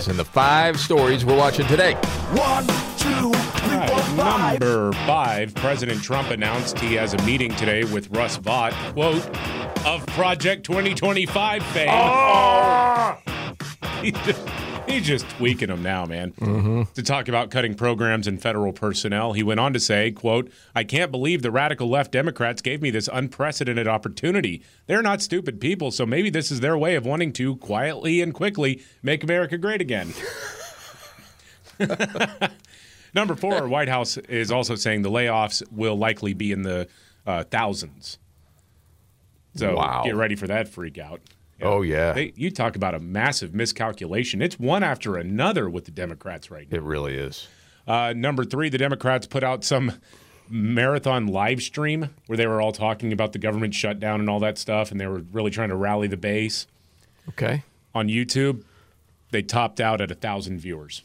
is in the 5 stories we're watching today. 1, 2, 3, 4, 5. Number 5, President Trump announced he has a meeting today with Russ Vought, quote, of Project 2025 fame. Oh! He's just tweaking them now, man. To talk about cutting programs and federal personnel. He went on to say, quote, I can't believe the radical left Democrats gave me this unprecedented opportunity. They're not stupid people, so maybe this is their way of wanting to quietly and quickly make America great again. Number 4, White House is also saying the layoffs will likely be in the thousands. So Get ready for that freak out. Yeah. Oh, yeah. You talk about a massive miscalculation. It's one after another with the Democrats right now. It really is. Number 3, the Democrats put out some marathon live stream where they were all talking about the government shutdown and all that stuff, and they were really trying to rally the base. Okay. On YouTube, they topped out at 1,000 viewers.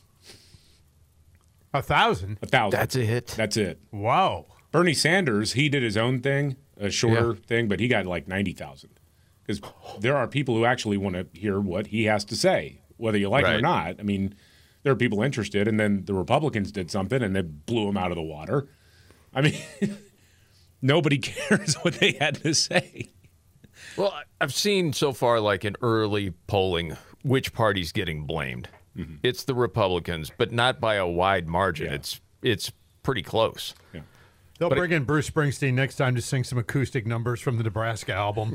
1,000? 1,000. That's it? That's it. Wow. Bernie Sanders, he did his own thing, a shorter thing, but he got like 90,000. Because there are people who actually want to hear what he has to say, whether you like it or not. I mean, there are people interested, and then the Republicans did something, and they blew him out of the water. I mean, nobody cares what they had to say. Well, I've seen so far, like in early polling, which party's getting blamed. Mm-hmm. It's the Republicans, but not by a wide margin. Yeah. It's pretty close. Yeah. They'll bring in Bruce Springsteen next time to sing some acoustic numbers from the Nebraska album.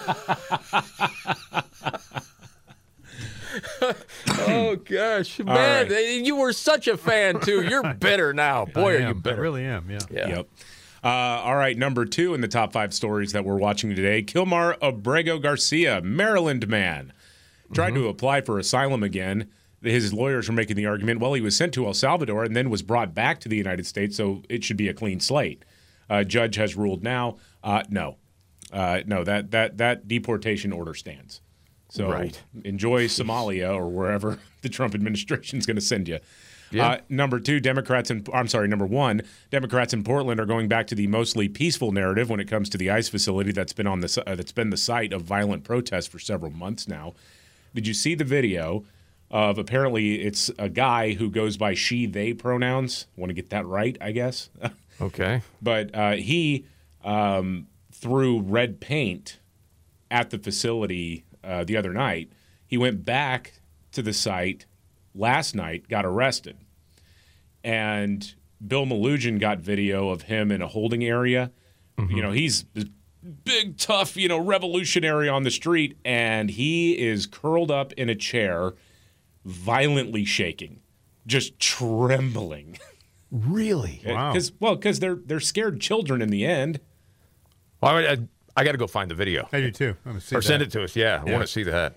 Oh, gosh. Man, you were such a fan, too. You're bitter now. Boy, are you bitter. I really am, yeah. Yep. All right, number 2 in the top 5 stories that we're watching today, Kilmar Abrego Garcia, Maryland man, tried to apply for asylum again. His lawyers were making the argument, well, he was sent to El Salvador and then was brought back to the United States, so it should be a clean slate. Judge has ruled now, no, that deportation order stands. So enjoy Somalia or wherever the Trump administration is going to send you. Yeah. Number 1, Democrats in Portland are going back to the mostly peaceful narrative when it comes to the ICE facility that's been the site of violent protests for several months now. Did you see the video of apparently it's a guy who goes by she, they pronouns? Want to get that right, I guess. Okay. But he threw red paint at the facility the other night. He went back to the site last night, got arrested. And Bill Melugin got video of him in a holding area. Mm-hmm. You know, he's big, tough, revolutionary on the street, and he is curled up in a chair, violently shaking, just trembling. Really? Wow. Because they're scared children in the end. Well, I got to go find the video. I do too. I want to see or that. send it to us. Yeah, I want to see that.